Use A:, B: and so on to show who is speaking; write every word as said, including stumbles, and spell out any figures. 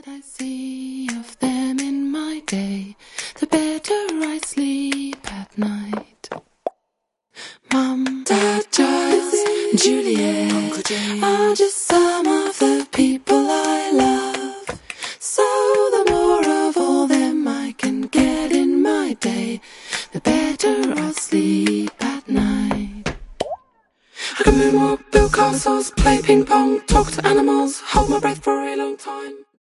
A: I see of them in my day, the better I sleep at night. Mum, Dad, Giles, and Juliet, Uncle James are just some of the people I love. So the more of all them I can get in my day, the better I'll sleep at night. I can moonwalk, build castles, play ping pong, talk to animals, hold my breath for a long time.